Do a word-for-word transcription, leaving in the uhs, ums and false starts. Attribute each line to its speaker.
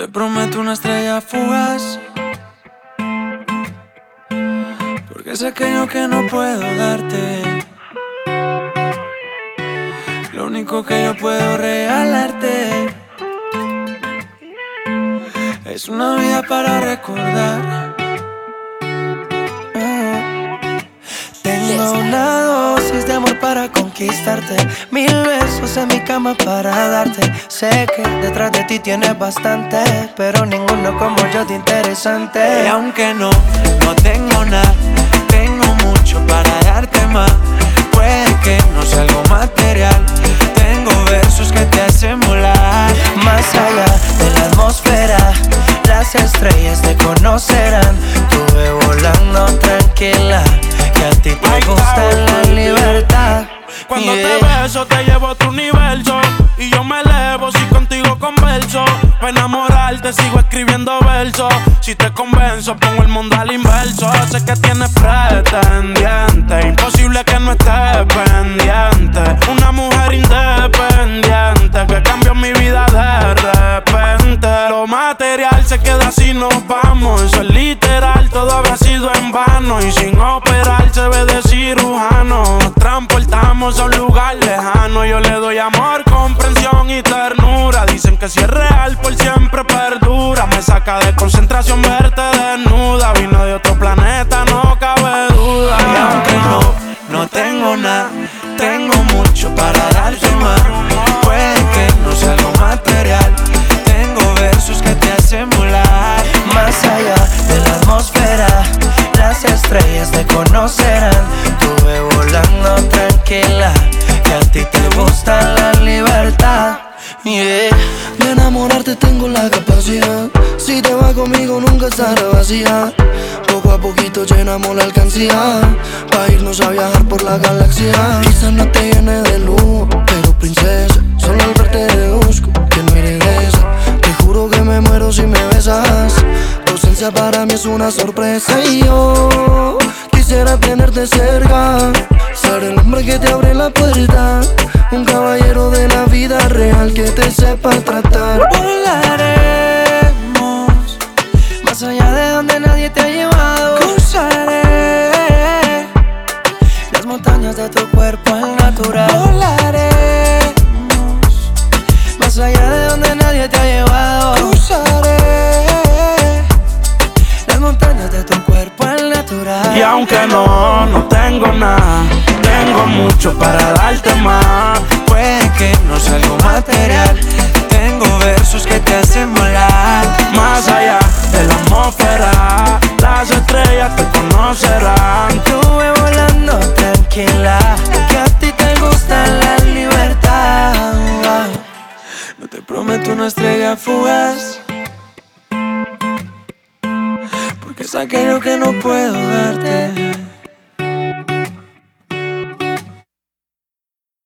Speaker 1: te prometo una estrella fugaz, porque es aquello que no puedo darte. Lo único que yo puedo regalarte es una vida para recordar. Tengo una dosis de amor para conquistarte, mil besos en mi cama para darte. Sé que detrás de ti tienes bastante, pero ninguno como yo de interesante. Y aunque no, no tengo nada, tengo mucho para darte más. Puede que no sea algo material, tengo versos que te hacen volar. Más allá de la atmósfera, las estrellas te conocerán. Tuve volando tranquila, que a ti te gusta la libertad.
Speaker 2: Cuando
Speaker 1: yeah.
Speaker 2: te beso te llevo a otro universo, y yo me elevo si contigo converso. Pa' enamorarte sigo escribiendo versos. Si te convenzo pongo el mundo al inverso. Sé que tienes pretendiente, imposible que no estés pendiente. Una mujer independiente que cambió mi vida de repente. Lo material se queda si nos vamos, eso es literal, todo habrá sido en vano. Y sin operar se ve de cirujano, nos transportamos a un lugar lejano. Yo le doy amor, comprensión y ternura. Dicen que si es real por siempre perdura. Me saca de concentración verte desnuda. Vino de otro planeta, no cabe duda.
Speaker 1: Y aunque no, no tengo nada, tengo mucho para darte más. Puede que no sea algo material, tengo versos que te hacen volar. Más allá de la atmósfera, las estrellas te conocerán. Tuve volando tranquila, que a ti te gusta la libertad. Yeah.
Speaker 3: De enamorarte tengo la capacidad. Si te vas conmigo nunca estará vacía. Poco a poquito llenamos la alcancía, pa' irnos a viajar por la galaxia. Quizás no te llene de lujo, pero princesa, solo al verte deduzco que no eres esa. Te juro que me muero si me besas. Tu ausencia para mí es una sorpresa. Y yo quisiera tenerte cerca, ser el hombre que te abre la puerta, un caballero de la vida real que te sepa tratar.
Speaker 1: Volaremos más allá de donde nadie te ha llevado. Cruzaré las montañas de tu cuerpo al natural. Volaremos más allá de donde nadie te ha llevado. Cruzaré las montañas de tu cuerpo al natural.
Speaker 2: Y aunque no, no tengo nada, tengo mucho para darte más.
Speaker 1: Puede que no sea algo material, tengo versos que te hacen volar.
Speaker 2: Más allá de la atmósfera, las estrellas te conocerán.
Speaker 1: Estuve volando tranquila, que a ti te gusta la libertad. No te prometo una estrella fugaz, porque es aquello que no puedo darte.